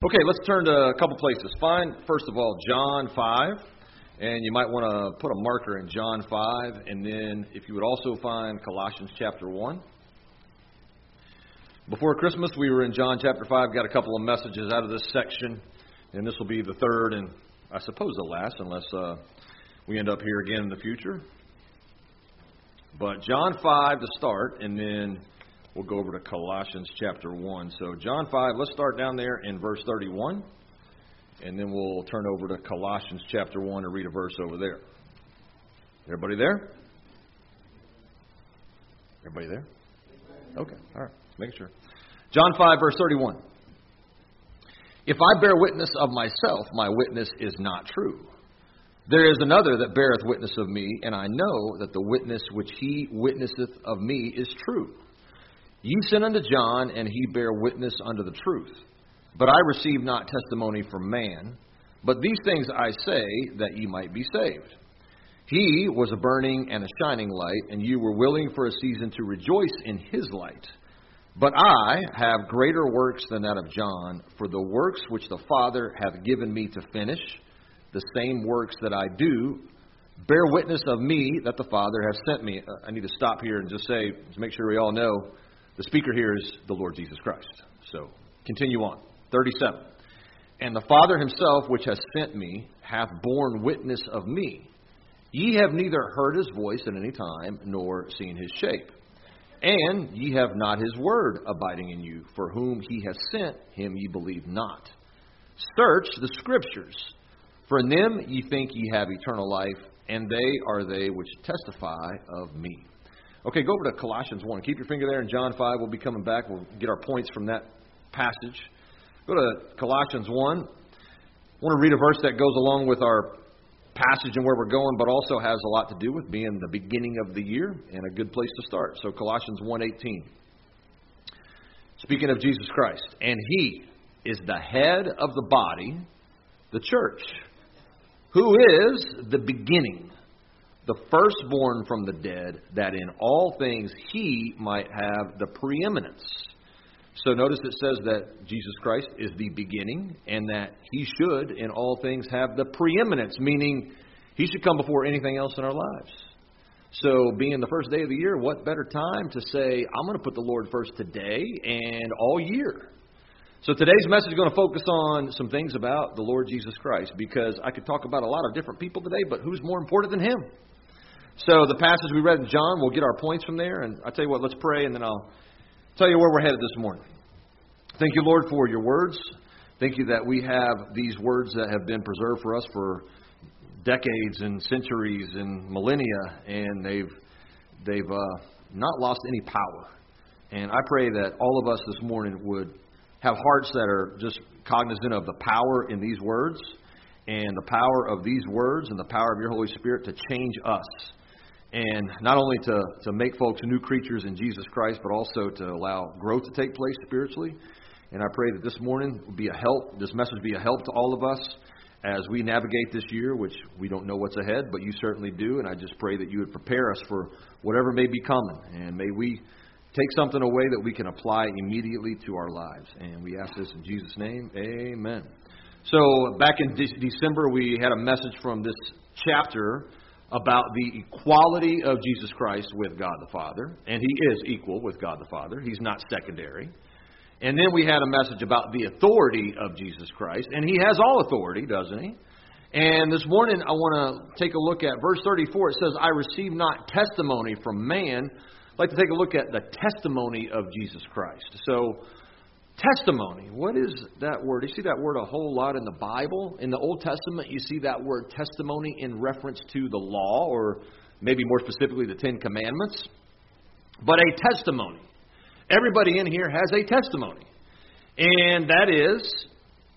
Okay, let's turn to a couple places. Find, first of all, John 5. And you might want to put a marker in John 5. And then if you would also find Colossians chapter 1. Before Christmas, we were in John chapter 5. Got a couple of messages out of this section. And this will be the third and I suppose the last, unless we end up here again in the future. But John 5 to start, and then we'll go over to Colossians chapter 1. So John 5, let's start down there in verse 31. And then we'll turn over to Colossians chapter 1 and read a verse over there. Everybody there? Everybody there? Okay, all right. Make sure. John 5, verse 31. If I bear witness of myself, my witness is not true. There is another that beareth witness of me, and I know that the witness which he witnesseth of me is true. Ye sent unto John, and he bare witness unto the truth. But I receive not testimony from man, but these things I say, that ye might be saved. He was a burning and a shining light, and you were willing for a season to rejoice in his light. But I have greater works than that of John, for the works which the Father hath given me to finish, the same works that I do, bear witness of me that the Father hath sent me. I need to stop here and just say, to make sure we all know, the speaker here is the Lord Jesus Christ. So, continue on. 37. And the Father himself, which hath sent me, hath borne witness of me. Ye have neither heard his voice at any time, nor seen his shape. And ye have not his word abiding in you, for whom he hath sent, him ye believe not. Search the Scriptures, for in them ye think ye have eternal life, and they are they which testify of me. Okay, go over to Colossians 1. Keep your finger there in John 5. We'll be coming back. We'll get our points from that passage. Go to Colossians 1. I want to read a verse that goes along with our passage and where we're going, but also has a lot to do with being the beginning of the year and a good place to start. So Colossians 1:18. Speaking of Jesus Christ. And he is the head of the body, the church, who is the beginning, the firstborn from the dead, that in all things he might have the preeminence. So notice it says that Jesus Christ is the beginning and that he should in all things have the preeminence, meaning he should come before anything else in our lives. So being the first day of the year, what better time to say, I'm going to put the Lord first today and all year. So today's message is going to focus on some things about the Lord Jesus Christ, because I could talk about a lot of different people today, but who's more important than him? So the passage we read in John, we'll get our points from there. And I'll tell you what, let's pray, and then I'll tell you where we're headed this morning. Thank you, Lord, for your words. Thank you that we have these words that have been preserved for us for decades and centuries and millennia, and they've not lost any power. And I pray that all of us this morning would have hearts that are just cognizant of the power in these words, and the power of these words and the power of your Holy Spirit to change us. And not only to make folks new creatures in Jesus Christ, but also to allow growth to take place spiritually. And I pray that this morning will be a help, this message be a help to all of us as we navigate this year, which we don't know what's ahead, but you certainly do. And I just pray that you would prepare us for whatever may be coming. And may we take something away that we can apply immediately to our lives. And we ask this in Jesus' name. Amen. So back in December, we had a message from this chapter about the equality of Jesus Christ with God the Father. And he is equal with God the Father. He's not secondary. And then we had a message about the authority of Jesus Christ. And he has all authority, doesn't he? And this morning I want to take a look at verse 34. It says, I receive not testimony from man. I'd like to take a look at the testimony of Jesus Christ. So, testimony. What is that word? You see that word a whole lot in the Bible. In the Old Testament, you see that word testimony in reference to the law, or maybe more specifically the Ten Commandments. But a testimony. Everybody in here has a testimony. And that is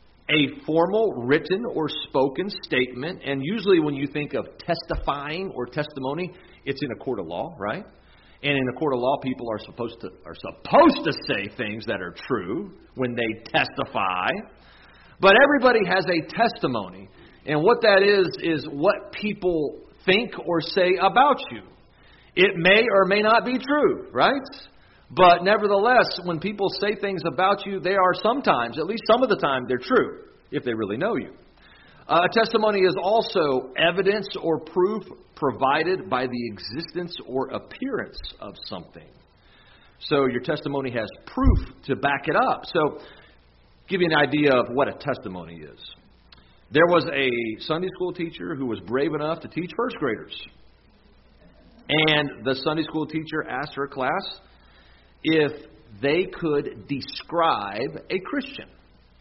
a formal, written, or spoken statement. And usually when you think of testifying or testimony, it's in a court of law, right? And in a court of law, people are supposed to say things that are true when they testify. But everybody has a testimony. And what that is what people think or say about you. It may or may not be true, right? But nevertheless, when people say things about you, they are sometimes, at least some of the time, they're true, if they really know you. A testimony is also evidence or proof provided by the existence or appearance of something. So your testimony has proof to back it up. So, give you an idea of what a testimony is. There was a Sunday school teacher who was brave enough to teach first graders. And the Sunday school teacher asked her class if they could describe a Christian.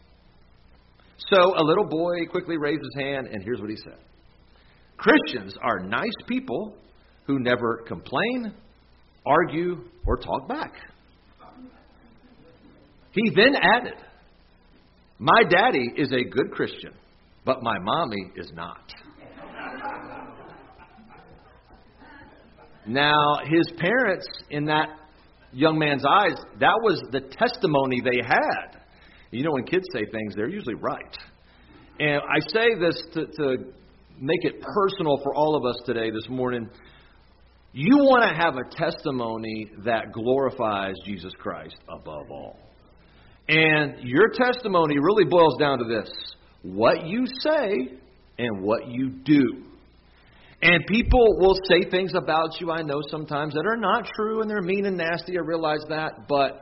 So a little boy quickly raised his hand, and here's what he said. Christians are nice people who never complain, argue, or talk back. He then added, my daddy is a good Christian, but my mommy is not. Now, his parents, in that young man's eyes, that was the testimony they had. You know, when kids say things, they're usually right. And I say this to make it personal for all of us today, this morning. You want to have a testimony that glorifies Jesus Christ above all. And your testimony really boils down to this: what you say and what you do. And people will say things about you, I know sometimes, that are not true, and they're mean and nasty. I realize that. But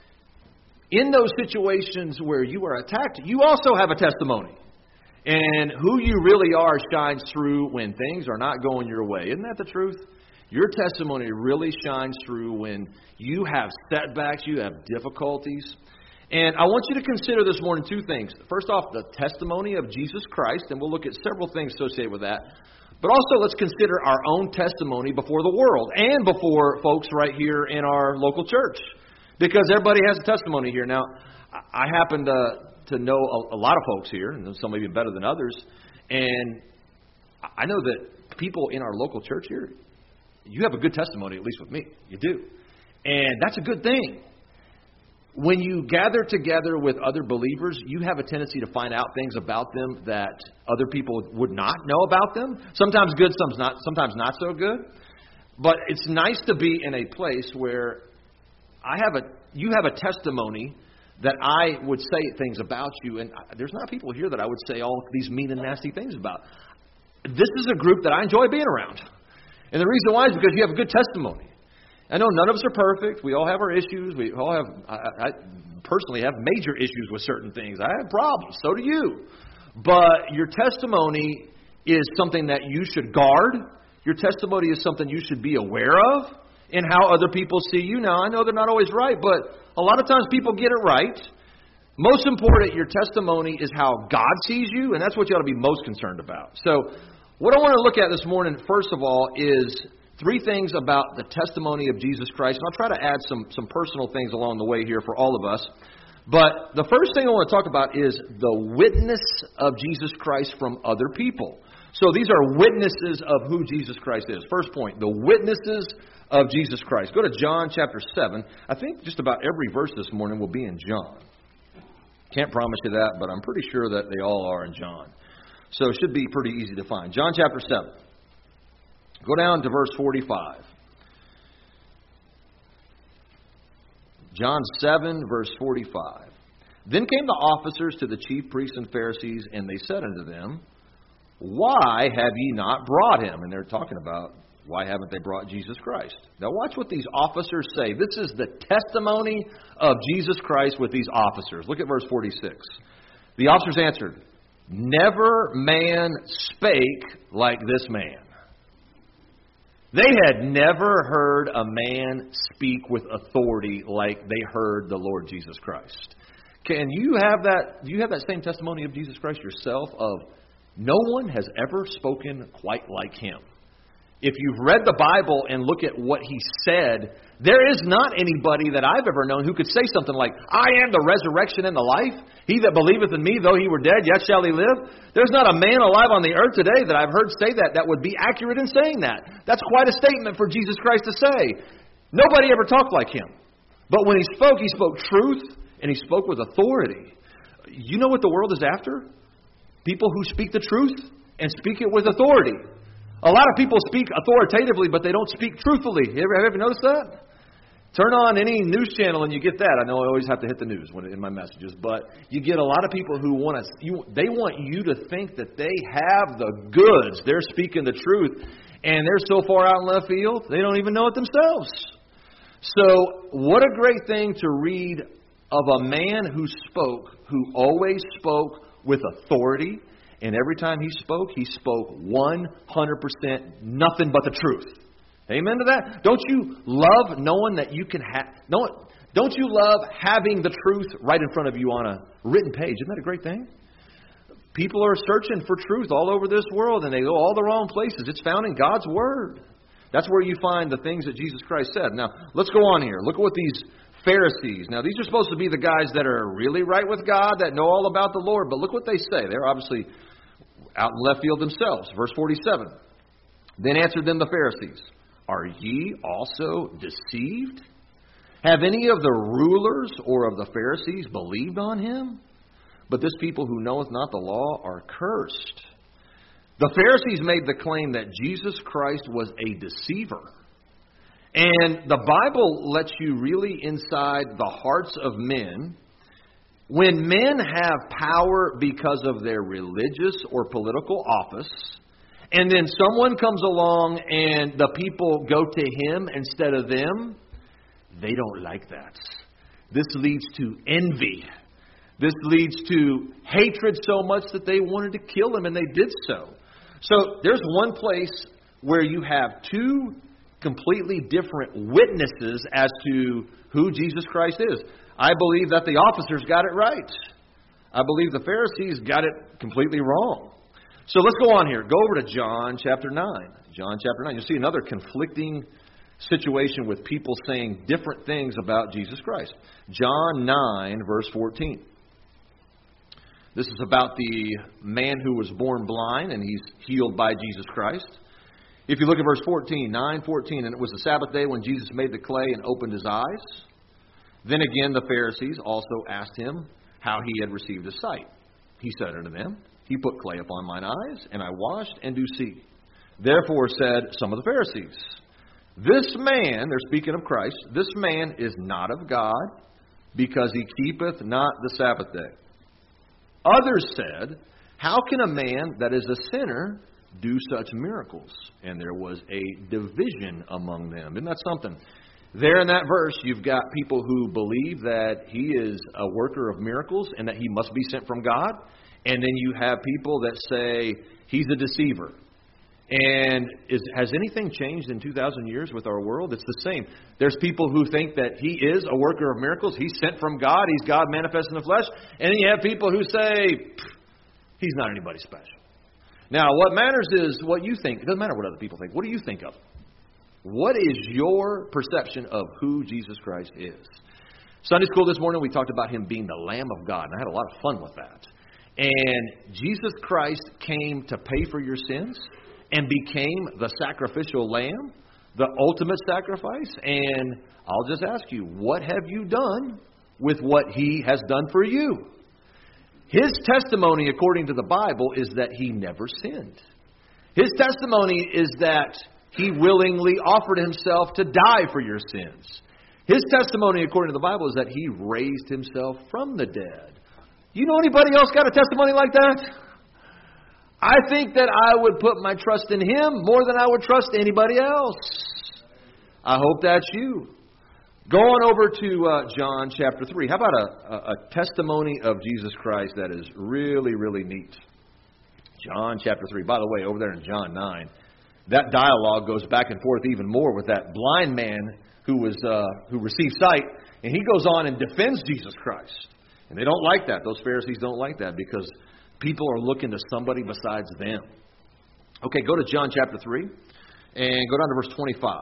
in those situations where you are attacked, you also have a testimony. And who you really are shines through when things are not going your way. Isn't that the truth? Your testimony really shines through when you have setbacks, you have difficulties. And I want you to consider this morning two things. First off, the testimony of Jesus Christ, and we'll look at several things associated with that. But also, let's consider our own testimony before the world and before folks right here in our local church. Because everybody has a testimony here. Now, I happen to know a lot of folks here, and some maybe better than others. And I know that people in our local church here, you have a good testimony, at least with me. You do. And that's a good thing. When you gather together with other believers, you have a tendency to find out things about them that other people would not know about them. Sometimes good, sometimes not so good. But it's nice to be in a place where you have a testimony that I would say things about you, and there's not people here that I would say all these mean and nasty things about. This is a group that I enjoy being around. And the reason why is because you have a good testimony. I know none of us are perfect. We all have our issues. We all have, I personally have major issues with certain things. I have problems. So do you. But your testimony is something that you should guard. Your testimony is something you should be aware of in how other people see you. Now, I know they're not always right, but a lot of times people get it right. Most important, your testimony is how God sees you, and that's what you ought to be most concerned about. So what I want to look at this morning, first of all, is three things about the testimony of Jesus Christ. And I'll try to add some personal things along the way here for all of us. But the first thing I want to talk about is the witness of Jesus Christ from other people. So these are witnesses of who Jesus Christ is. First point, the witnesses of Jesus Christ. Go to John chapter 7. I think just about every verse this morning will be in John. Can't promise you that, but I'm pretty sure that they all are in John. So it should be pretty easy to find. John chapter 7. Go down to verse 45. John 7, verse 45. Then came the officers to the chief priests and Pharisees, and they said unto them, why have ye not brought him? And they're talking about, why haven't they brought Jesus Christ? Now watch what these officers say. This is the testimony of Jesus Christ with these officers. Look at verse 46. The officers answered, never man spake like this man. They had never heard a man speak with authority like they heard the Lord Jesus Christ. Can you have that? Do you have that same testimony of Jesus Christ yourself of no one has ever spoken quite like him? If you've read the Bible and look at what he said, there is not anybody that I've ever known who could say something like, I am the resurrection and the life. He that believeth in me, though he were dead, yet shall he live. There's not a man alive on the earth today that I've heard say that would be accurate in saying that. That's quite a statement for Jesus Christ to say. Nobody ever talked like him. But when he spoke truth, and he spoke with authority. You know what the world is after? People who speak the truth and speak it with authority. A lot of people speak authoritatively, but they don't speak truthfully. Have you ever noticed that? Turn on any news channel and you get that. I know I always have to hit the news in my messages, but you get a lot of people who want you to think that they have the goods. They're speaking the truth, and they're so far out in left field, they don't even know it themselves. So what a great thing to read of a man who always spoke with authority, and every time he spoke 100% nothing but the truth. Amen to that? Don't you love knowing that you can don't you love having the truth right in front of you on a written page? Isn't that a great thing? People are searching for truth all over this world, and they go all the wrong places. It's found in God's Word. That's where you find the things that Jesus Christ said. Now, let's go on here. Look at what these Pharisees. Now, these are supposed to be the guys that are really right with God, that know all about the Lord. But look what they say. They're obviously out in left field themselves. Verse 47. Then answered them the Pharisees, Are ye also deceived? Have any of the rulers or of the Pharisees believed on him? But this people who knoweth not the law are cursed. The Pharisees made the claim that Jesus Christ was a deceiver. And the Bible lets you really inside the hearts of men. When men have power because of their religious or political office, and then someone comes along and the people go to him instead of them, they don't like that. This leads to envy. This leads to hatred so much that they wanted to kill him, and they did so. So there's one place where you have two completely different witnesses as to who Jesus Christ is. I believe that the officers got it right. I believe the Pharisees got it completely wrong. So let's go on here. Go over to John chapter 9. John chapter 9. You'll see another conflicting situation with people saying different things about Jesus Christ. John 9, verse 14. This is about the man who was born blind, and he's healed by Jesus Christ. If you look at verse 14, 9:14, and it was the Sabbath day when Jesus made the clay and opened his eyes. Then again the Pharisees also asked him how he had received his sight. He said unto them, He put clay upon mine eyes, and I washed, and do see. Therefore said some of the Pharisees, This man, they're speaking of Christ, this man is not of God, because he keepeth not the Sabbath day. Others said, How can a man that is a sinner do such miracles? And there was a division among them. Isn't that something? There in that verse, you've got people who believe that he is a worker of miracles and that he must be sent from God. And then you have people that say he's a deceiver. And has anything changed in 2,000 years with our world? It's the same. There's people who think that he is a worker of miracles. He's sent from God. He's God manifest in the flesh. And then you have people who say, he's not anybody special. Now, what matters is what you think. It doesn't matter what other people think. What do you think of him? What is your perception of who Jesus Christ is? Sunday school this morning, we talked about him being the Lamb of God. And I had a lot of fun with that. And Jesus Christ came to pay for your sins and became the sacrificial lamb, the ultimate sacrifice. And I'll just ask you, what have you done with what he has done for you? His testimony, according to the Bible, is that he never sinned. His testimony is that he willingly offered himself to die for your sins. His testimony, according to the Bible, is that he raised himself from the dead. You know anybody else got a testimony like that? I think that I would put my trust in him more than I would trust anybody else. I hope that's you. Go on over to John chapter 3. How about a testimony of Jesus Christ that is really, really neat? John chapter 3. By the way, over there in John 9, that dialogue goes back and forth even more with that blind man who received sight, and he goes on and defends Jesus Christ. And they don't like that. Those Pharisees don't like that because people are looking to somebody besides them. Okay, go to John chapter 3 and go down to verse 25.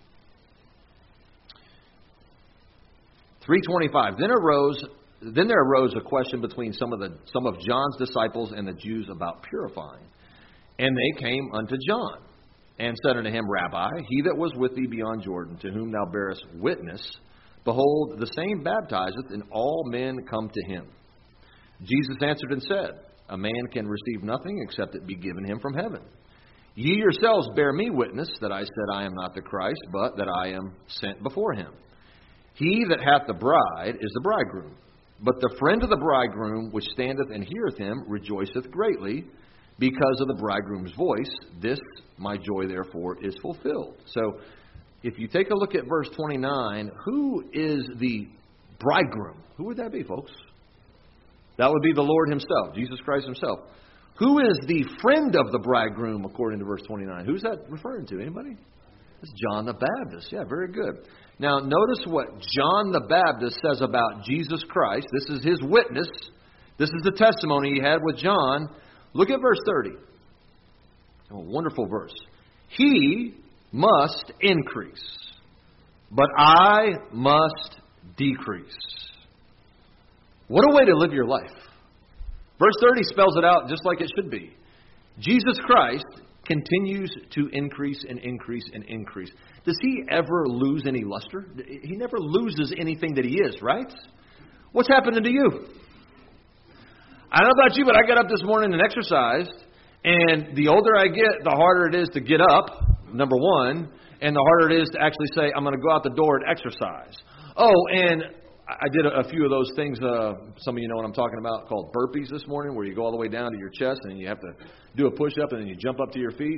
3:25. Then there arose a question between some of John's disciples and the Jews about purifying. And they came unto John and said unto him, Rabbi, he that was with thee beyond Jordan, to whom thou bearest witness, behold, the same baptizeth, and all men come to him. Jesus answered and said, A man can receive nothing except it be given him from heaven. Ye yourselves bear me witness that I said I am not the Christ, but that I am sent before him. He that hath the bride is the bridegroom. But the friend of the bridegroom, which standeth and heareth him, rejoiceth greatly because of the bridegroom's voice. This my joy, therefore, is fulfilled. So, if you take a look at verse 29, who is the bridegroom? Who would that be, folks? That would be the Lord himself, Jesus Christ himself. Who is the friend of the bridegroom, according to verse 29? Who's that referring to? Anybody? It's John the Baptist. Yeah, very good. Now, notice what John the Baptist says about Jesus Christ. This is his witness. This is the testimony he had with John. Look at verse 30. Oh, wonderful verse. He must increase, but I must decrease. What a way to live your life. Verse 30 spells it out just like it should be. Jesus Christ continues to increase and increase and increase. Does he ever lose any luster? He never loses anything that he is, right? What's happening to you? I don't know about you, but I got up this morning and exercised, and the older I get, the harder it is to get up, number one, and the harder it is to actually say, I'm going to go out the door and exercise. Oh, and I did a few of those things, some of you know what I'm talking about, called burpees this morning, where you go all the way down to your chest and you have to do a push-up and then you jump up to your feet.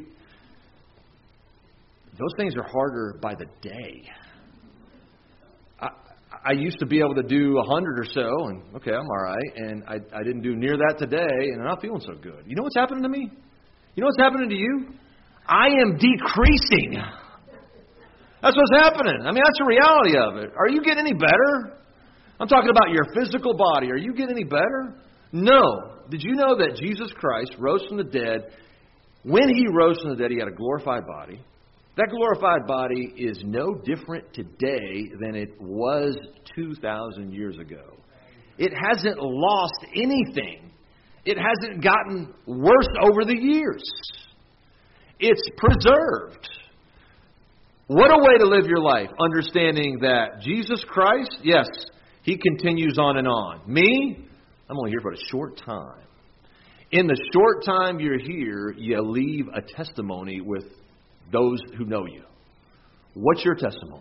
Those things are harder by the day. I used to be able to do 100 or so, and okay, I'm all right, and I didn't do near that today, and I'm not feeling so good. You know what's happening to me? You know what's happening to you? I am decreasing. That's what's happening. I mean, that's the reality of it. Are you getting any better? I'm talking about your physical body. Are you getting any better? No. Did you know that Jesus Christ rose from the dead? When he rose from the dead, he had a glorified body. That glorified body is no different today than it was 2,000 years ago. It hasn't lost anything. It hasn't gotten worse over the years. It's preserved. What a way to live your life, understanding that Jesus Christ, yes, he continues on and on. Me, I'm only here for a short time. In the short time you're here, you leave a testimony with those who know you. What's your testimony?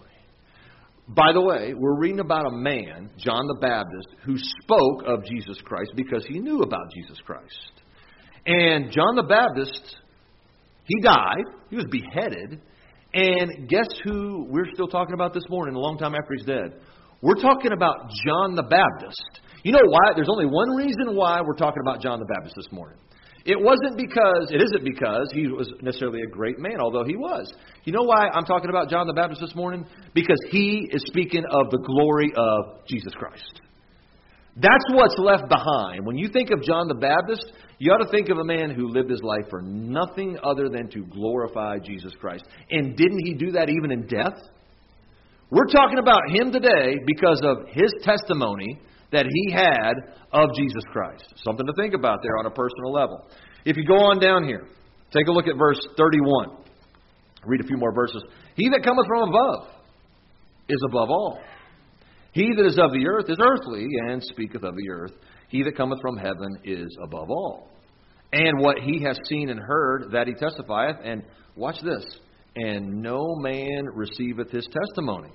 By the way, we're reading about a man, John the Baptist, who spoke of Jesus Christ because he knew about Jesus Christ. And John the Baptist, he died. He was beheaded. And guess who we're still talking about this morning, a long time after he's dead? We're talking about John the Baptist. You know why? There's only one reason why we're talking about John the Baptist this morning. It isn't because he was necessarily a great man, although he was. You know why I'm talking about John the Baptist this morning? Because he is speaking of the glory of Jesus Christ. That's what's left behind. When you think of John the Baptist, you ought to think of a man who lived his life for nothing other than to glorify Jesus Christ. And didn't he do that even in death? We're talking about him today because of his testimony that he had of Jesus Christ. Something to think about there on a personal level. If you go on down here, take a look at verse 31. Read a few more verses. He that cometh from above is above all. He that is of the earth is earthly, and speaketh of the earth. He that cometh from heaven is above all. And what he hath seen and heard, that he testifieth. And watch this. And no man receiveth his testimony.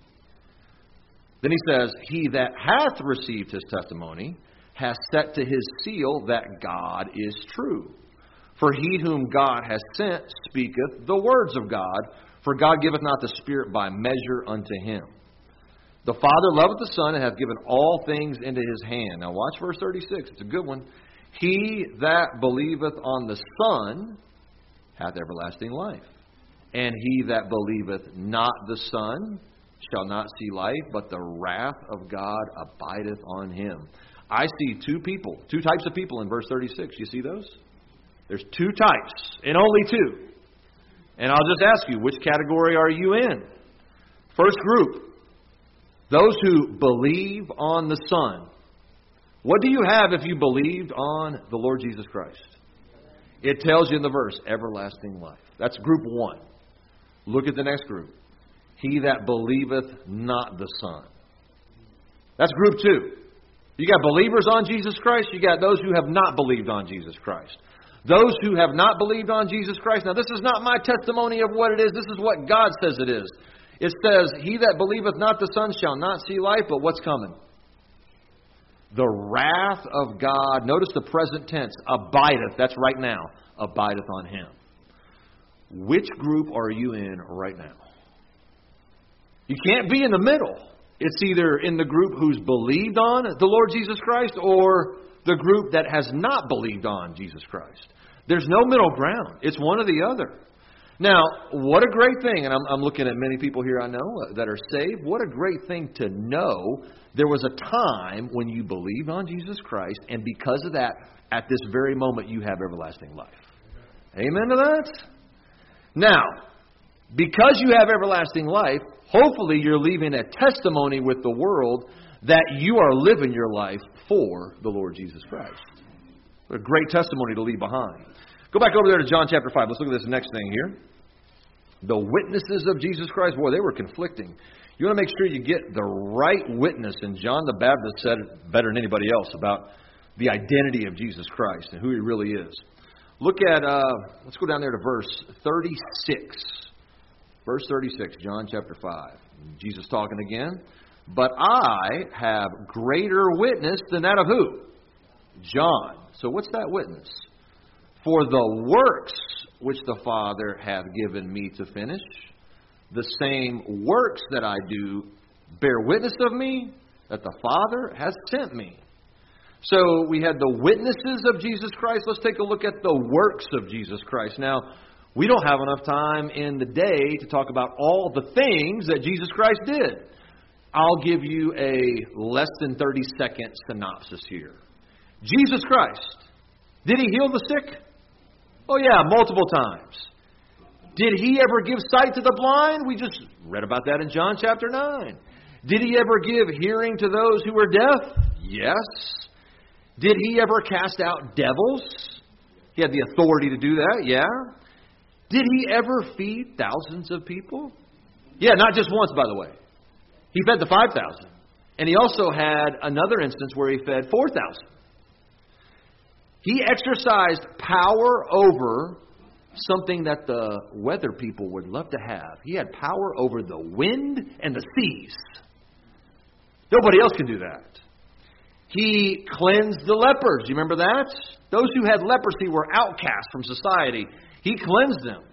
Then he says, he that hath received his testimony hath set to his seal that God is true. For he whom God hath sent speaketh the words of God, for God giveth not the Spirit by measure unto him. The Father loveth the Son, and hath given all things into his hand. Now watch verse 36. It's a good one. He that believeth on the Son hath everlasting life. And he that believeth not the Son shall not see life, but the wrath of God abideth on him. I see two types of people in verse 36. You see those? There's two types, and only two. And I'll just ask you, which category are you in? First group, those who believe on the Son. What do you have if you believed on the Lord Jesus Christ? It tells you in the verse, everlasting life. That's group one. Look at the next group. He that believeth not the Son. That's group two. You got believers on Jesus Christ. You got those who have not believed on Jesus Christ. Those who have not believed on Jesus Christ. Now, this is not my testimony of what it is. This is what God says it is. It says, he that believeth not the Son shall not see life, but what's coming? The wrath of God, notice the present tense, abideth, that's right now, abideth on him. Which group are you in right now? You can't be in the middle. It's either in the group who's believed on the Lord Jesus Christ or the group that has not believed on Jesus Christ. There's no middle ground. It's one or the other. Now, what a great thing, and I'm looking at many people here I know that are saved. What a great thing to know there was a time when you believed on Jesus Christ, and because of that, at this very moment, you have everlasting life. Amen to that? Now, because you have everlasting life, hopefully you're leaving a testimony with the world that you are living your life for the Lord Jesus Christ. What a great testimony to leave behind. Go back over there to John chapter 5. Let's look at this next thing here. The witnesses of Jesus Christ, boy, they were conflicting. You want to make sure you get the right witness, and John the Baptist said it better than anybody else about the identity of Jesus Christ and who he really is. Look at, let's go down there to verse 36. Verse 36, John chapter 5. Jesus talking again. But I have greater witness than that of who? John. So what's that witness? For the works which the Father hath given me to finish, the same works that I do bear witness of me, that the Father has sent me. So we had the witnesses of Jesus Christ. Let's take a look at the works of Jesus Christ. Now, we don't have enough time in the day to talk about all the things that Jesus Christ did. I'll give you a less than 30-second synopsis here. Jesus Christ, did he heal the sick? Oh yeah, multiple times. Did he ever give sight to the blind? We just read about that in John chapter 9. Did he ever give hearing to those who were deaf? Yes. Did he ever cast out devils? He had the authority to do that, yeah. Did he ever feed thousands of people? Yeah, not just once, by the way. He fed the 5,000. And he also had another instance where he fed 4,000. He exercised power over something that the weather people would love to have. He had power over the wind and the seas. Nobody else can do that. He cleansed the lepers. You remember that? Those who had leprosy were outcast from society. He cleansed them.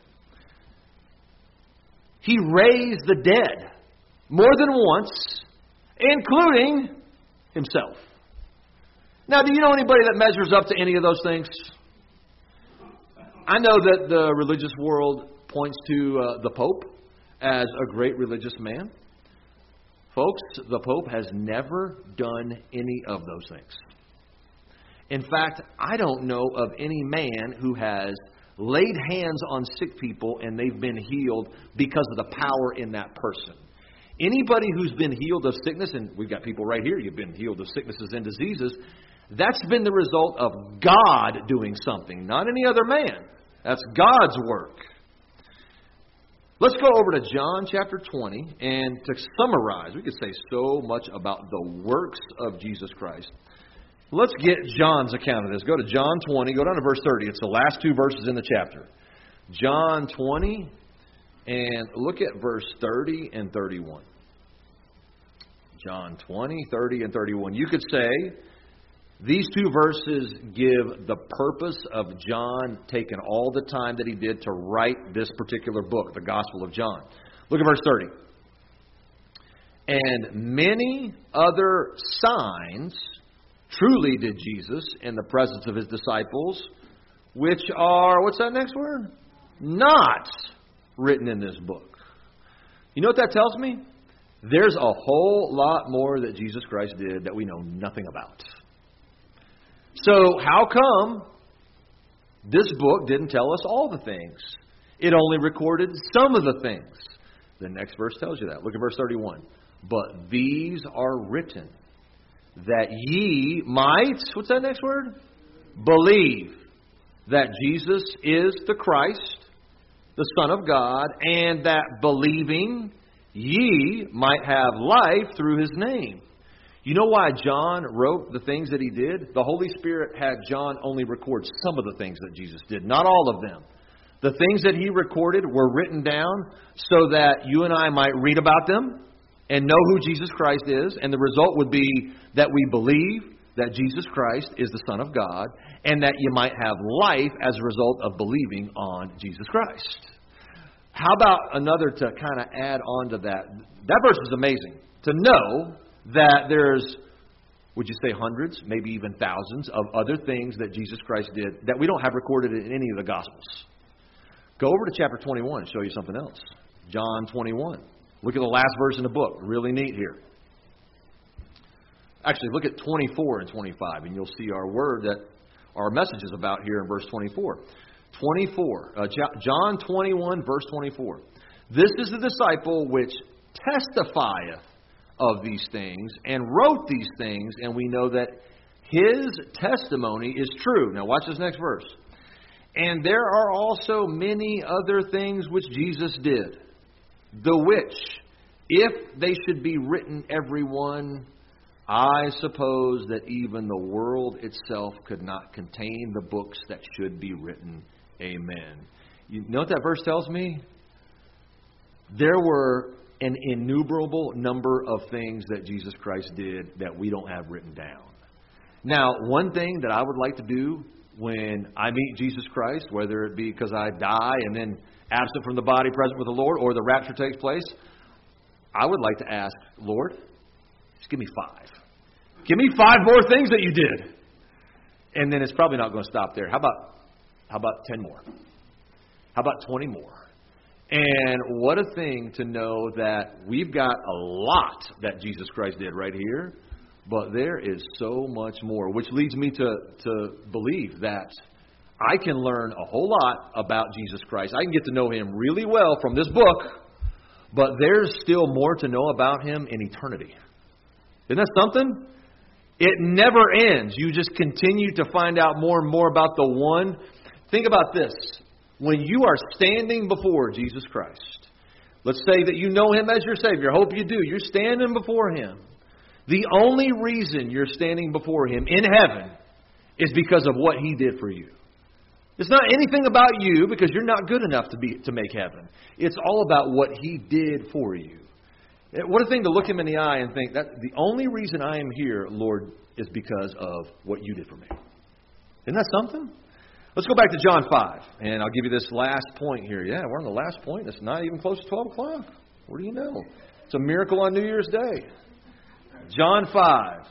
He raised the dead more than once, including himself. Now, do you know anybody that measures up to any of those things? I know that the religious world points to the Pope as a great religious man. Folks, the Pope has never done any of those things. In fact, I don't know of any man who has laid hands on sick people and they've been healed because of the power in that person. Anybody who's been healed of sickness, and we've got people right here, you've been healed of sicknesses and diseases, that's been the result of God doing something, not any other man. That's God's work. Let's go over to John chapter 20, and to summarize, we could say so much about the works of Jesus Christ. Let's get John's account of this. Go to John 20, go down to verse 30. It's the last two verses in the chapter. John 20, and look at verse 30 and 31. John 20, 30, and 31. You could say these two verses give the purpose of John taking all the time that he did to write this particular book, the Gospel of John. Look at verse 30. And many other signs truly did Jesus in the presence of his disciples, which are, what's that next word? Not written in this book. You know what that tells me? There's a whole lot more that Jesus Christ did that we know nothing about. So how come this book didn't tell us all the things? It only recorded some of the things. The next verse tells you that. Look at verse 31. But these are written that ye might, what's that next word? Believe that Jesus is the Christ, the Son of God, and that believing ye might have life through his name. You know why John wrote the things that he did? The Holy Spirit had John only record some of the things that Jesus did, not all of them. The things that He recorded were written down so that you and I might read about them and know who Jesus Christ is. And the result would be that we believe that Jesus Christ is the Son of God, and that you might have life as a result of believing on Jesus Christ. How about another to kind of add on to that? That verse is amazing. To know that there's, would you say hundreds, maybe even thousands of other things that Jesus Christ did that we don't have recorded in any of the Gospels. Go over to chapter 21 and show you something else. John 21. Look at the last verse in the book. Really neat here. Actually, look at 24 and 25, and you'll see our word that our message is about here in verse 24. John 21, verse 24. This is the disciple which testifieth of these things, and wrote these things, and we know that his testimony is true. Now watch this next verse. And there are also many other things which Jesus did, the which, if they should be written every one, I suppose that even the world itself could not contain the books that should be written. Amen. You know what that verse tells me? There were an innumerable number of things that Jesus Christ did that we don't have written down. Now, one thing that I would like to do when I meet Jesus Christ, whether it be because I die and then absent from the body, present with the Lord, or the rapture takes place, I would like to ask, Lord, just give me 5. Give me 5 more things that you did. And then it's probably not going to stop there. How about 10 more? How about 20 more? And what a thing to know that we've got a lot that Jesus Christ did right here, but there is so much more, which leads me to believe that I can learn a whole lot about Jesus Christ. I can get to know Him really well from this book, but there's still more to know about Him in eternity. Isn't that something? It never ends. You just continue to find out more and more about the one. Think about this. When you are standing before Jesus Christ, let's say that you know Him as your Savior. I hope you do. You're standing before Him. The only reason you're standing before Him in heaven is because of what He did for you. It's not anything about you because you're not good enough to make heaven. It's all about what He did for you. What a thing to look Him in the eye and think, that the only reason I am here, Lord, is because of what you did for me. Isn't that something? Let's go back to John 5, and I'll give you this last point here. Yeah, we're on the last point. It's not even close to 12 o'clock. What do you know? It's a miracle on New Year's Day. John 5.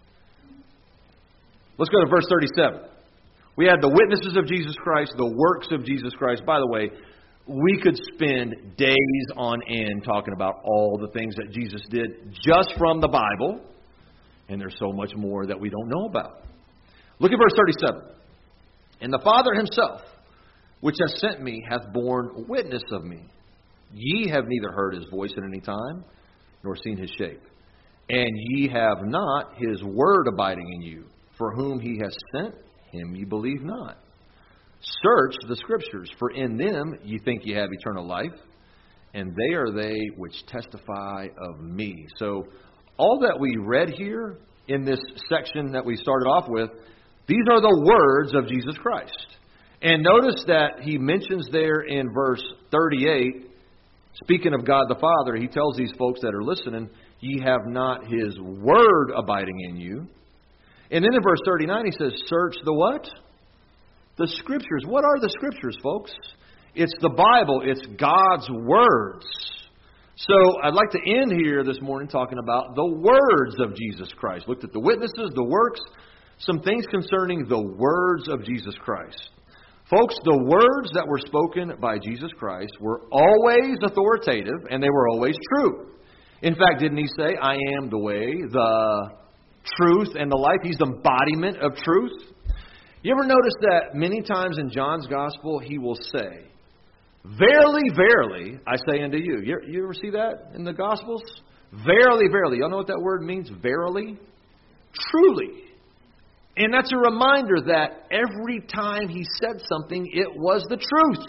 Let's go to verse 37. We had the witnesses of Jesus Christ, the works of Jesus Christ. By the way, we could spend days on end talking about all the things that Jesus did just from the Bible. And there's so much more that we don't know about. Look at verse 37. And the Father Himself, which hath sent me, hath borne witness of me. Ye have neither heard His voice at any time, nor seen His shape. And ye have not His word abiding in you. For whom He hath sent, Him ye believe not. Search the Scriptures, for in them ye think ye have eternal life, and they are they which testify of me. So all that we read here in this section that we started off with, these are the words of Jesus Christ. And notice that He mentions there in verse 38, speaking of God the Father, He tells these folks that are listening, ye have not His word abiding in you. And then in verse 39 He says, search the what? The Scriptures. What are the Scriptures, folks? It's the Bible. It's God's words. So I'd like to end here this morning talking about the words of Jesus Christ. Looked at the witnesses, the works, some things concerning the words of Jesus Christ. Folks, the words that were spoken by Jesus Christ were always authoritative and they were always true. In fact, didn't He say, I am the way, the truth, and the life? He's the embodiment of truth. You ever notice that many times in John's Gospel He will say, verily, verily, I say unto you. You ever see that in the Gospels? Verily, verily. Y'all know what that word means? Verily? Truly. And that's a reminder that every time He said something, it was the truth.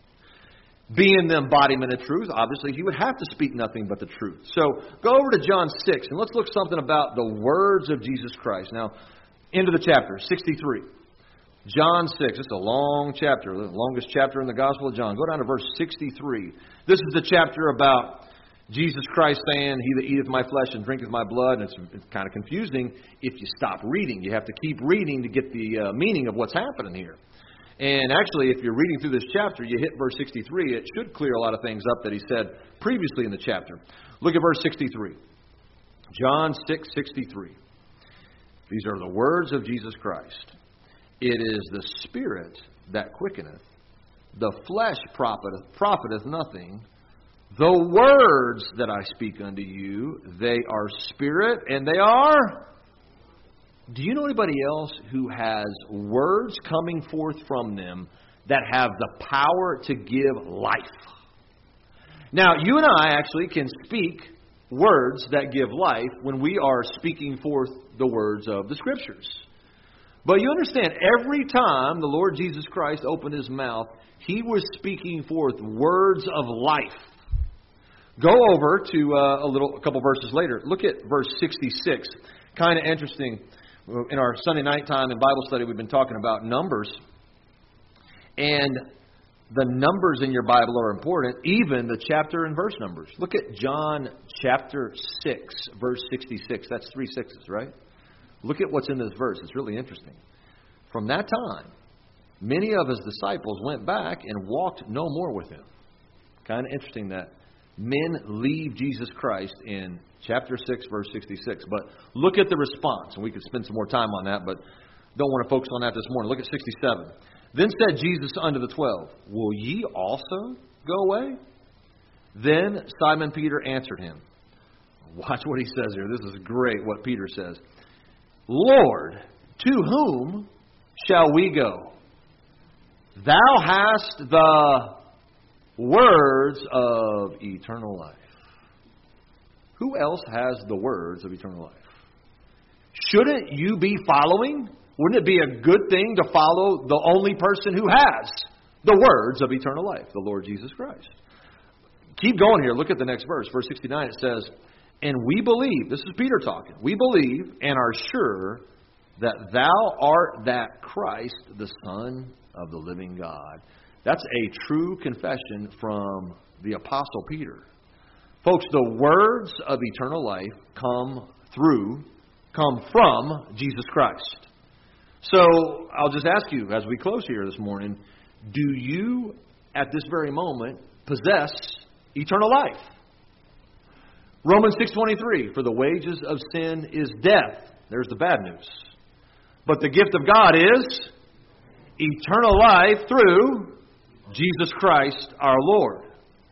Being the embodiment of truth, obviously He would have to speak nothing but the truth. So go over to John 6 and let's look something about the words of Jesus Christ. Now, into the chapter, 63. John 6. It's a long chapter, the longest chapter in the Gospel of John. Go down to verse 63. This is the chapter about Jesus Christ saying, "He that eateth my flesh and drinketh my blood." And it's kind of confusing if you stop reading. You have to keep reading to get the meaning of what's happening here. And actually, if you're reading through this chapter, you hit verse 63, it should clear a lot of things up that he said previously in the chapter. Look at verse 63. John 6:63. These are the words of Jesus Christ. "It is the Spirit that quickeneth, the flesh profiteth nothing. The words that I speak unto you, they are spirit and they are..." Do you know anybody else who has words coming forth from them that have the power to give life? Now, you and I actually can speak words that give life when we are speaking forth the words of the Scriptures. But you understand, every time the Lord Jesus Christ opened His mouth, He was speaking forth words of life. Go over to a couple verses later. Look at verse 66. Kind of interesting. In our Sunday night time in Bible study, we've been talking about numbers. And the numbers in your Bible are important, even the chapter and verse numbers. Look at John chapter 6, verse 66. That's 3 sixes, right? Look at what's in this verse. It's really interesting. "From that time, many of His disciples went back and walked no more with Him." Kind of interesting that men leave Jesus Christ in chapter 6, verse 66. But look at the response. And we could spend some more time on that, but don't want to focus on that this morning. Look at 67. "Then said Jesus unto the 12, Will ye also go away? Then Simon Peter answered Him." Watch what he says here. This is great what Peter says. "Lord, to whom shall we go? Thou hast the words of eternal life." Who else has the words of eternal life? Shouldn't you be following? Wouldn't it be a good thing to follow the only person who has the words of eternal life, the Lord Jesus Christ? Keep going here. Look at the next verse. Verse 69, it says, "And we believe," this is Peter talking, "we believe and are sure that thou art that Christ, the Son of the living God." That's a true confession from the Apostle Peter. Folks, the words of eternal life come from Jesus Christ. So I'll just ask you as we close here this morning, do you at this very moment possess eternal life? Romans 6:23, "For the wages of sin is death." There's the bad news. "But the gift of God is eternal life through Jesus Christ our Lord."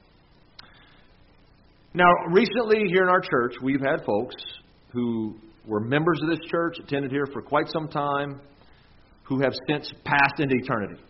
Now, recently here in our church, we've had folks who were members of this church, attended here for quite some time, who have since passed into eternity.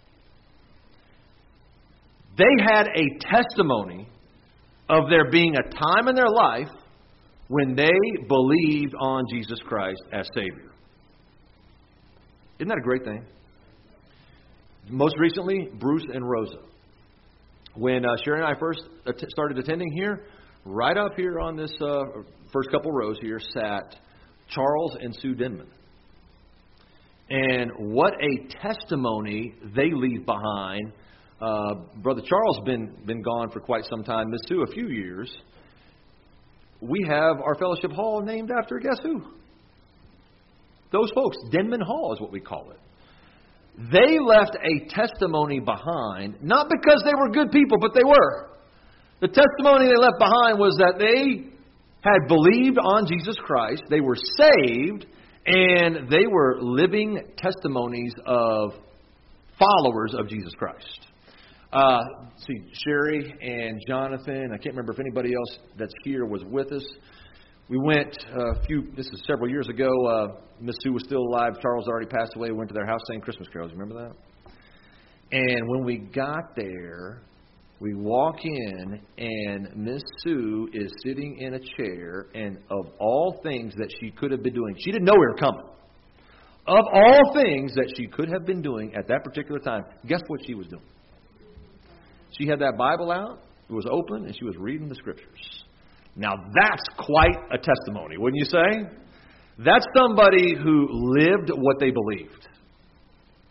They had a testimony of there being a time in their life when they believed on Jesus Christ as Savior. Isn't that a great thing? Most recently, Bruce and Rosa. When Sherry and I first started attending here, right up here on this first couple rows here sat Charles and Sue Denman. And what a testimony they leave behind. Brother Charles been gone for quite some time. Miss Sue, a few years. We have our fellowship hall named after, guess who? Those folks. Denman Hall is what we call it. They left a testimony behind, not because they were good people, but they were. The testimony they left behind was that they had believed on Jesus Christ, they were saved, and they were living testimonies of followers of Jesus Christ. See, Sherry and Jonathan, I can't remember if anybody else that's here was with us. We went this is several years ago. Miss Sue was still alive. Charles already passed away. We went to their house saying Christmas carols. Remember that? And when we got there, we walk in, and Miss Sue is sitting in a chair, and of all things that she could have been doing, she didn't know we were coming. Of all things that she could have been doing at that particular time, guess what she was doing? She had that Bible out, it was open, and she was reading the Scriptures. Now that's quite a testimony, wouldn't you say? That's somebody who lived what they believed.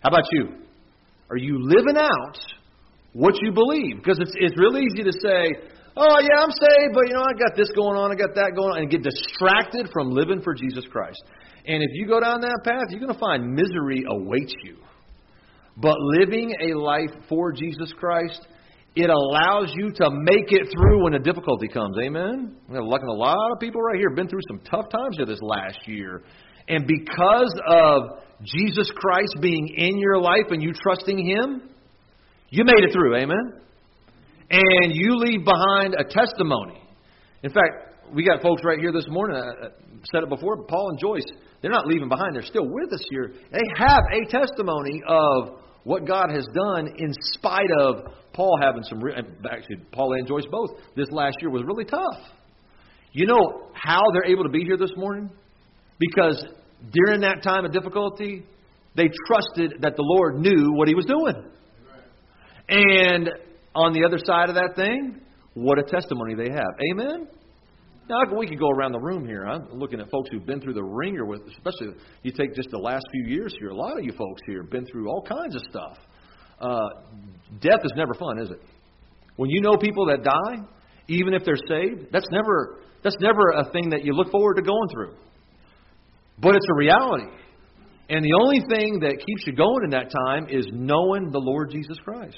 How about you? Are you living out what you believe? Because it's really easy to say, oh, yeah, I'm saved, but, I got this going on, I got that going on, and get distracted from living for Jesus Christ. And if you go down that path, you're going to find misery awaits you. But living a life for Jesus Christ, it allows you to make it through when the difficulty comes. Amen? Like a lot of people right here have been through some tough times here this last year. And because of Jesus Christ being in your life and you trusting Him, you made it through. Amen? And you leave behind a testimony. In fact, we got folks right here this morning, I said it before, Paul and Joyce, they're not leaving behind. They're still with us here. They have a testimony of what God has done in spite of Paul having some... Actually, Paul and Joyce both, this last year was really tough. You know how they're able to be here this morning? Because during that time of difficulty, they trusted that the Lord knew what He was doing. And on the other side of that thing, what a testimony they have. Amen? Now, we could go around the room here. I'm looking at folks who've been through the ringer with, especially you take just the last few years here. A lot of you folks here have been through all kinds of stuff. Death is never fun, is it? When you know people that die, even if they're saved, that's never a thing that you look forward to going through. But it's a reality. And the only thing that keeps you going in that time is knowing the Lord Jesus Christ.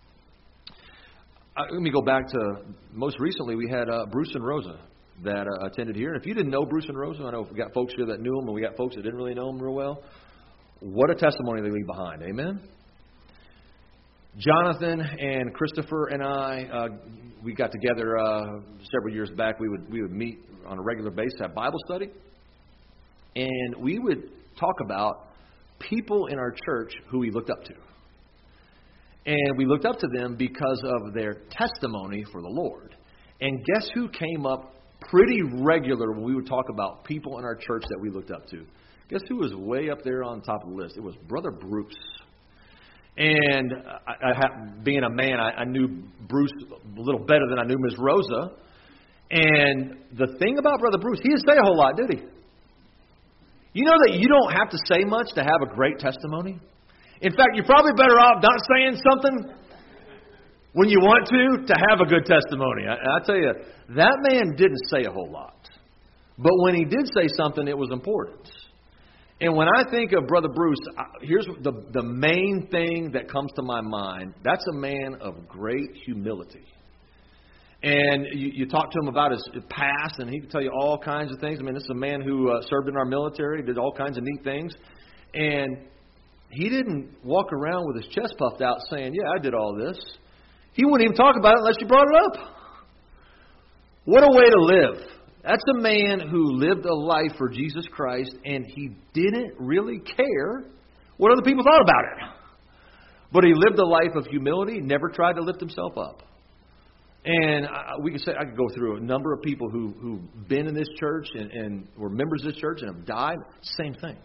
Let me go back to, most recently we had Bruce and Rosa that attended here. And if you didn't know Bruce and Rosa, I know we got folks here that knew them and we got folks that didn't really know them real well. What a testimony they leave behind. Amen? Jonathan and Christopher and I, we got together several years back. We would meet on a regular basis, have Bible study. And we would talk about people in our church who we looked up to. And we looked up to them because of their testimony for the Lord. And guess who came up pretty regular when we would talk about people in our church that we looked up to? Guess who was way up there on top of the list? It was Brother Bruce. And being a man, I knew Bruce a little better than I knew Miss Rosa. And the thing about Brother Bruce, he didn't say a whole lot, did he? You know that you don't have to say much to have a great testimony? In fact, you're probably better off not saying something when you want to have a good testimony. I tell you, that man didn't say a whole lot. But when he did say something, it was important. And when I think of Brother Bruce, here's the main thing that comes to my mind. That's a man of great humility. And you talk to him about his past, and he can tell you all kinds of things. I mean, this is a man who served in our military, did all kinds of neat things. And he didn't walk around with his chest puffed out saying, yeah, I did all this. He wouldn't even talk about it unless you brought it up. What a way to live. That's a man who lived a life for Jesus Christ, and he didn't really care what other people thought about it. But he lived a life of humility, never tried to lift himself up. And I could go through a number of people who've been in this church and were members of this church and have died. Same thing.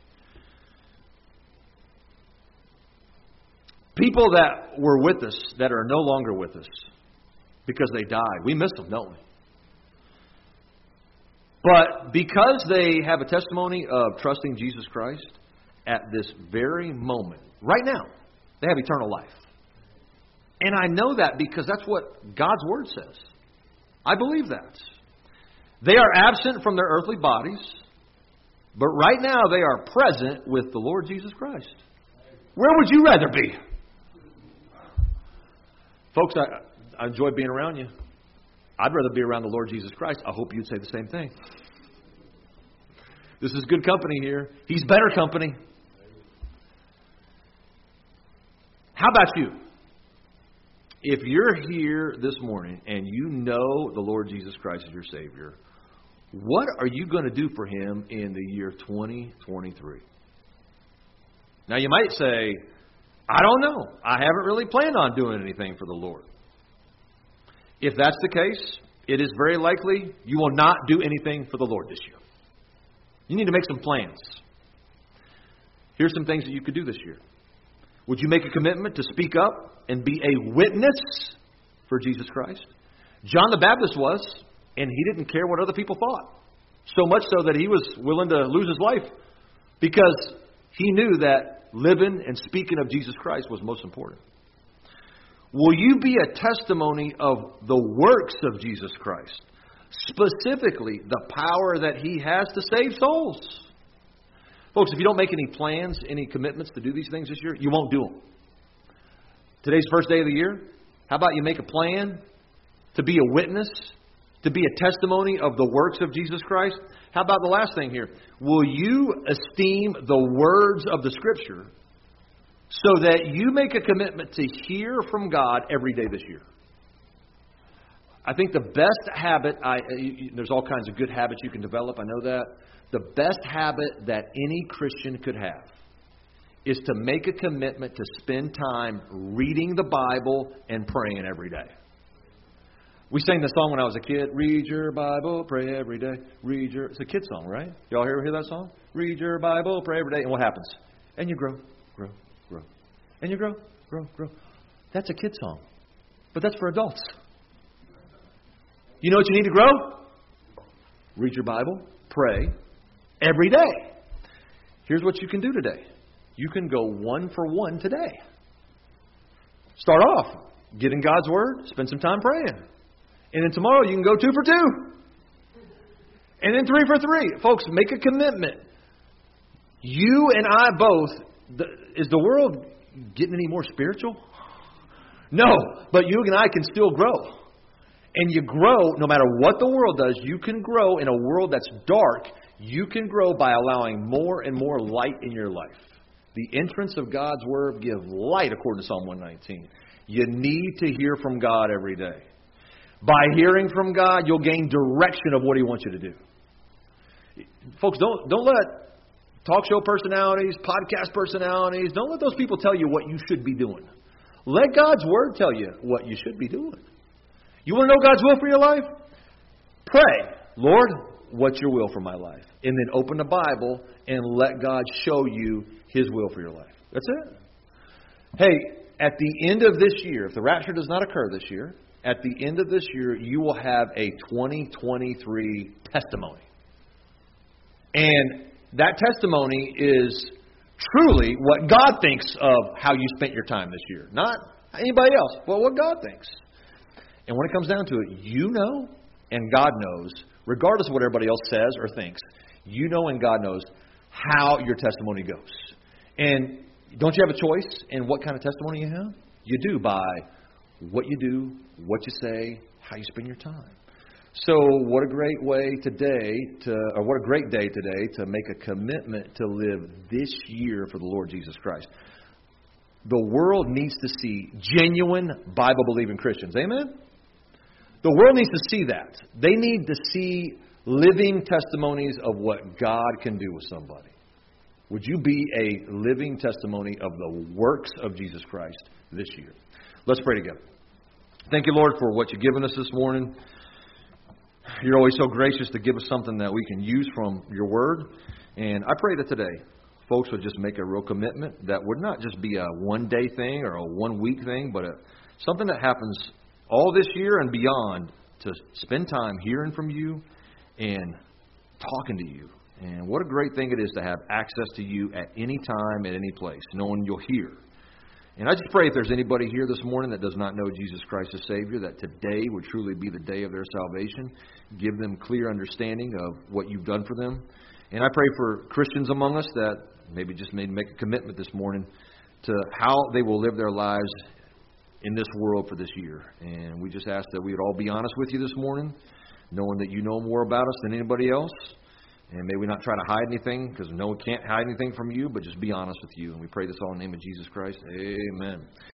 People that were with us that are no longer with us because they died. We miss them, don't we? But because they have a testimony of trusting Jesus Christ at this very moment, right now, they have eternal life. And I know that because that's what God's Word says. I believe that. They are absent from their earthly bodies, but right now they are present with the Lord Jesus Christ. Where would you rather be? Folks, I enjoy being around you. I'd rather be around the Lord Jesus Christ. I hope you'd say the same thing. This is good company here. He's better company. How about you? If you're here this morning and you know the Lord Jesus Christ is your Savior, what are you going to do for Him in the year 2023? Now you might say, I don't know. I haven't really planned on doing anything for the Lord. If that's the case, it is very likely you will not do anything for the Lord this year. You need to make some plans. Here's some things that you could do this year. Would you make a commitment to speak up and be a witness for Jesus Christ? John the Baptist was, and he didn't care what other people thought. So much so that he was willing to lose his life because he knew that living and speaking of Jesus Christ was most important. Will you be a testimony of the works of Jesus Christ? Specifically, the power that He has to save souls. Folks, if you don't make any plans, any commitments to do these things this year, you won't do them. Today's the first day of the year. How about you make a plan to be a witness, to be a testimony of the works of Jesus Christ? How about the last thing here? Will you esteem the words of the Scripture so that you make a commitment to hear from God every day this year? I think the best habit, there's all kinds of good habits you can develop, I know that. The best habit that any Christian could have is to make a commitment to spend time reading the Bible and praying every day. We sang the song when I was a kid. Read your Bible, pray every day. It's a kid song, right? Y'all ever hear that song? Read your Bible, pray every day. And what happens? And you grow. And you grow. That's a kid song. But that's for adults. You know what you need to grow? Read your Bible, pray every day. Here's what you can do today. You can go 1 for 1 today. Start off, get in God's Word, spend some time praying. And then tomorrow you can go 2 for 2. And then 3 for 3. Folks, make a commitment. You and I both, is the world getting any more spiritual? No, but you and I can still grow. And you grow, no matter what the world does, you can grow in a world that's dark. You can grow by allowing more and more light in your life. The entrance of God's Word gives light, according to Psalm 119. You need to hear from God every day. By hearing from God, you'll gain direction of what He wants you to do. Folks, don't let talk show personalities, podcast personalities, don't let those people tell you what you should be doing. Let God's Word tell you what you should be doing. You want to know God's will for your life? Pray, Lord, what's your will for my life? And then open the Bible and let God show you His will for your life. That's it. Hey, at the end of this year, if the rapture does not occur this year, at the end of this year, you will have a 2023 testimony. And that testimony is truly what God thinks of how you spent your time this year. Not anybody else, but what God thinks. And when it comes down to it, you know and God knows, regardless of what everybody else says or thinks, you know and God knows how your testimony goes. And don't you have a choice in what kind of testimony you have? You do by what you do, what you say, how you spend your time. So what a great way today what a great day today to make a commitment to live this year for the Lord Jesus Christ. The world needs to see genuine Bible-believing Christians. Amen? The world needs to see that. They need to see living testimonies of what God can do with somebody. Would you be a living testimony of the works of Jesus Christ this year? Let's pray together. Thank you, Lord, for what you've given us this morning. You're always so gracious to give us something that we can use from your word. And I pray that today, folks would just make a real commitment that would not just be a one-day thing or a one-week thing, but something that happens all this year and beyond, to spend time hearing from you and talking to you. And what a great thing it is to have access to you at any time, at any place, knowing you'll hear. And I just pray if there's anybody here this morning that does not know Jesus Christ as Savior, that today would truly be the day of their salvation. Give them clear understanding of what you've done for them. And I pray for Christians among us that maybe just made make a commitment this morning to how they will live their lives in this world for this year. And we just ask that we would all be honest with you this morning, knowing that you know more about us than anybody else. And may we not try to hide anything, because no one can't hide anything from you, but just be honest with you. And we pray this all in the name of Jesus Christ. Amen.